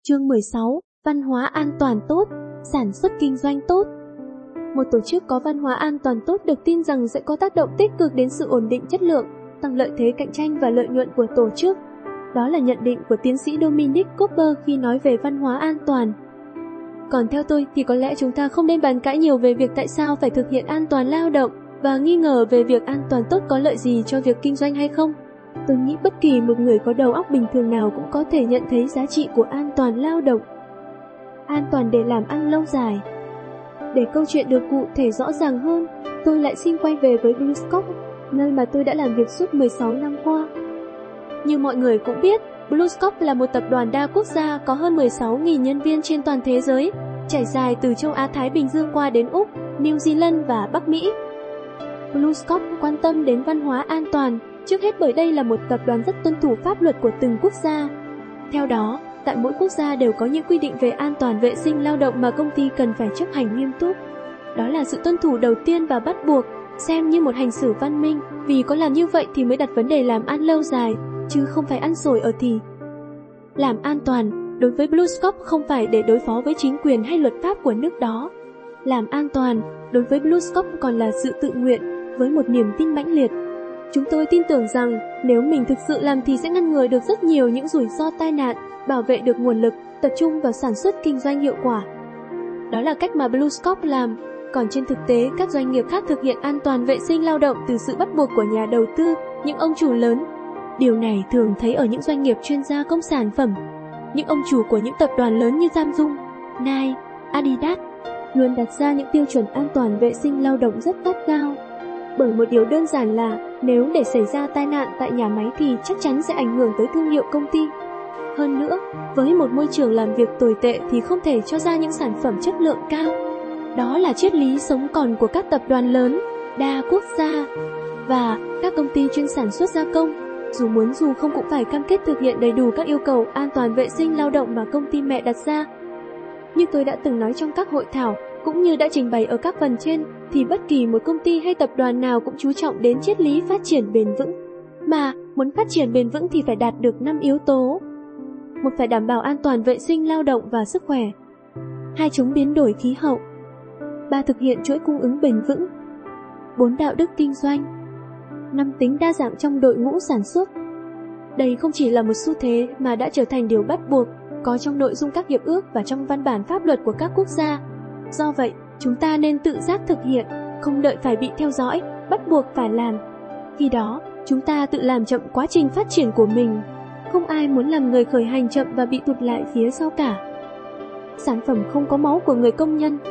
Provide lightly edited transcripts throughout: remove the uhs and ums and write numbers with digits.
Chương 16. Văn hóa an toàn tốt, sản xuất kinh doanh tốt. Một tổ chức có văn hóa an toàn tốt được tin rằng sẽ có tác động tích cực đến sự ổn định chất lượng, tăng lợi thế cạnh tranh và lợi nhuận của tổ chức. Đó là nhận định của tiến sĩ Dominic Cooper khi nói về văn hóa an toàn. Còn theo tôi thì có lẽ chúng ta không nên bàn cãi nhiều về việc tại sao phải thực hiện an toàn lao động và nghi ngờ về việc an toàn tốt có lợi gì cho việc kinh doanh hay không. Tôi nghĩ bất kỳ một người có đầu óc bình thường nào cũng có thể nhận thấy giá trị của an toàn lao động. An toàn để làm ăn lâu dài. Để câu chuyện được cụ thể rõ ràng hơn, tôi lại xin quay về với BlueScope, nơi mà tôi đã làm việc suốt 16 năm qua. Như mọi người cũng biết, BlueScope là một tập đoàn đa quốc gia có hơn 16.000 nhân viên trên toàn thế giới, trải dài từ châu Á-Thái Bình Dương qua đến Úc, New Zealand và Bắc Mỹ. BlueScope quan tâm đến văn hóa an toàn, trước hết bởi đây là một tập đoàn rất tuân thủ pháp luật của từng quốc gia. Theo đó, tại mỗi quốc gia đều có những quy định về an toàn vệ sinh lao động mà công ty cần phải chấp hành nghiêm túc. Đó là sự tuân thủ đầu tiên và bắt buộc, xem như một hành xử văn minh, vì có làm như vậy thì mới đặt vấn đề làm ăn lâu dài, chứ không phải ăn xổi ở thì. Làm an toàn, đối với BlueScope không phải để đối phó với chính quyền hay luật pháp của nước đó. Làm an toàn, đối với BlueScope còn là sự tự nguyện, với một niềm tin mãnh liệt. Chúng tôi tin tưởng rằng nếu mình thực sự làm thì sẽ ngăn ngừa được rất nhiều những rủi ro tai nạn, bảo vệ được nguồn lực, tập trung vào sản xuất kinh doanh hiệu quả. Đó là cách mà BlueScope làm, còn trên thực tế các doanh nghiệp khác thực hiện an toàn vệ sinh lao động từ sự bắt buộc của nhà đầu tư, những ông chủ lớn. Điều này thường thấy ở những doanh nghiệp chuyên gia công sản phẩm. Những ông chủ của những tập đoàn lớn như Samsung, Nike, Adidas luôn đặt ra những tiêu chuẩn an toàn vệ sinh lao động rất gắt gao. Bởi một điều đơn giản là nếu để xảy ra tai nạn tại nhà máy thì chắc chắn sẽ ảnh hưởng tới thương hiệu công ty. Hơn nữa, với một môi trường làm việc tồi tệ thì không thể cho ra những sản phẩm chất lượng cao. Đó là triết lý sống còn của các tập đoàn lớn, đa quốc gia và các công ty chuyên sản xuất gia công. Dù muốn dù không cũng phải cam kết thực hiện đầy đủ các yêu cầu an toàn vệ sinh lao động mà công ty mẹ đặt ra. Như tôi đã từng nói trong các hội thảo, cũng như đã trình bày ở các phần trên, thì bất kỳ một công ty hay tập đoàn nào cũng chú trọng đến triết lý phát triển bền vững. Mà muốn phát triển bền vững thì phải đạt được 5 yếu tố. 1. Phải đảm bảo an toàn vệ sinh lao động và sức khỏe. 2. Chống biến đổi khí hậu. 3. Thực hiện chuỗi cung ứng bền vững. 4. Đạo đức kinh doanh. 5. Tính đa dạng trong đội ngũ sản xuất. Đây không chỉ là một xu thế mà đã trở thành điều bắt buộc, có trong nội dung các hiệp ước và trong văn bản pháp luật của các quốc gia. Do vậy, chúng ta nên tự giác thực hiện, không đợi phải bị theo dõi, bắt buộc phải làm. Khi đó, chúng ta tự làm chậm quá trình phát triển của mình. Không ai muốn làm người khởi hành chậm và bị tụt lại phía sau cả. Sản phẩm không có máu của người công nhân.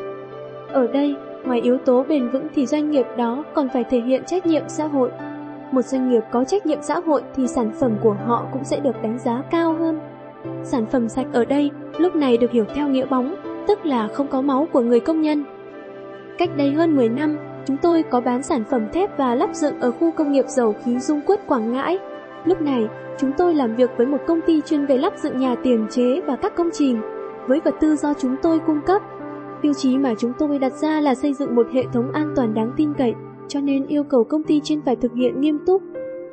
Ở đây, ngoài yếu tố bền vững thì doanh nghiệp đó còn phải thể hiện trách nhiệm xã hội. Một doanh nghiệp có trách nhiệm xã hội thì sản phẩm của họ cũng sẽ được đánh giá cao hơn. Sản phẩm sạch ở đây lúc này được hiểu theo nghĩa bóng, tức là không có máu của người công nhân. Cách đây hơn 10 năm, chúng tôi có bán sản phẩm thép và lắp dựng ở khu công nghiệp dầu khí Dung Quất Quảng Ngãi. Lúc này, chúng tôi làm việc với một công ty chuyên về lắp dựng nhà tiền chế và các công trình, với vật tư do chúng tôi cung cấp. Tiêu chí mà chúng tôi đặt ra là xây dựng một hệ thống an toàn đáng tin cậy, cho nên yêu cầu công ty trên phải thực hiện nghiêm túc.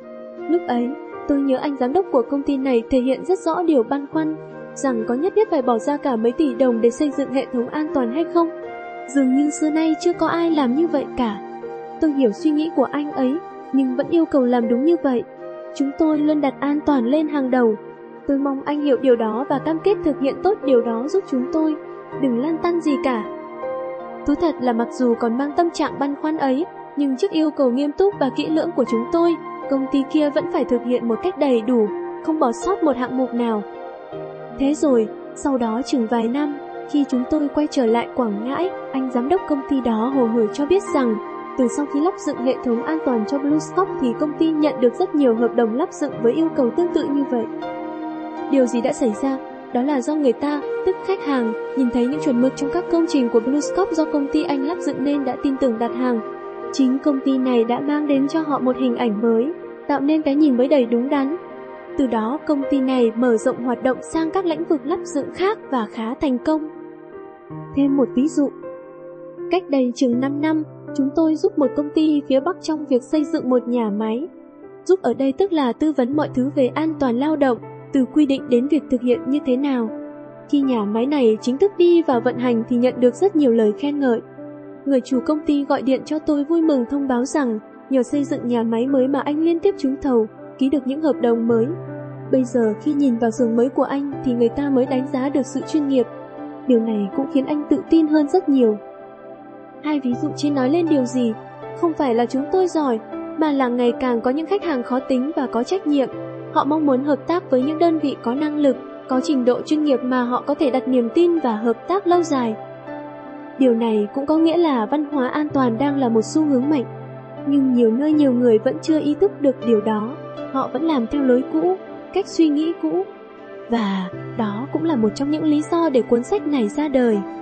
Lúc ấy, tôi nhớ anh giám đốc của công ty này thể hiện rất rõ điều băn khoăn, rằng có nhất thiết phải bỏ ra cả mấy tỷ đồng để xây dựng hệ thống an toàn hay không. Dường như xưa nay chưa có ai làm như vậy cả. Tôi hiểu suy nghĩ của anh ấy, nhưng vẫn yêu cầu làm đúng như vậy. Chúng tôi luôn đặt an toàn lên hàng đầu. Tôi mong anh hiểu điều đó và cam kết thực hiện tốt điều đó giúp chúng tôi. Đừng lăn tăn gì cả. Thú thật là mặc dù còn mang tâm trạng băn khoăn ấy, nhưng trước yêu cầu nghiêm túc và kỹ lưỡng của chúng tôi, công ty kia vẫn phải thực hiện một cách đầy đủ, không bỏ sót một hạng mục nào. Thế rồi, sau đó chừng vài năm, khi chúng tôi quay trở lại Quảng Ngãi, anh giám đốc công ty đó hồ hởi cho biết rằng, từ sau khi lắp dựng hệ thống an toàn cho BlueScope thì công ty nhận được rất nhiều hợp đồng lắp dựng với yêu cầu tương tự như vậy. Điều gì đã xảy ra? Đó là do người ta, tức khách hàng, nhìn thấy những chuẩn mực trong các công trình của BlueScope do công ty anh lắp dựng nên đã tin tưởng đặt hàng. Chính công ty này đã mang đến cho họ một hình ảnh mới, tạo nên cái nhìn mới đầy đúng đắn. Từ đó công ty này mở rộng hoạt động sang các lĩnh vực lắp dựng khác và khá thành công. Thêm một ví dụ. Cách đây chừng 5 năm, chúng tôi giúp một công ty phía Bắc trong việc xây dựng một nhà máy. Giúp ở đây tức là tư vấn mọi thứ về an toàn lao động, từ quy định đến việc thực hiện như thế nào. Khi nhà máy này chính thức đi vào vận hành thì nhận được rất nhiều lời khen ngợi. Người chủ công ty gọi điện cho tôi vui mừng thông báo rằng nhờ xây dựng nhà máy mới mà anh liên tiếp trúng thầu, ký được những hợp đồng mới. Bây giờ khi nhìn vào xưởng mới của anh thì người ta mới đánh giá được sự chuyên nghiệp. Điều này cũng khiến anh tự tin hơn rất nhiều. Hai ví dụ trên nói lên điều gì? Không phải là chúng tôi giỏi, mà là ngày càng có những khách hàng khó tính và có trách nhiệm. Họ mong muốn hợp tác với những đơn vị có năng lực, có trình độ chuyên nghiệp mà họ có thể đặt niềm tin và hợp tác lâu dài. Điều này cũng có nghĩa là văn hóa an toàn đang là một xu hướng mạnh. Nhưng nhiều nơi nhiều người vẫn chưa ý thức được điều đó. Họ vẫn làm theo lối cũ, cách suy nghĩ cũ. Và đó cũng là một trong những lý do để cuốn sách này ra đời.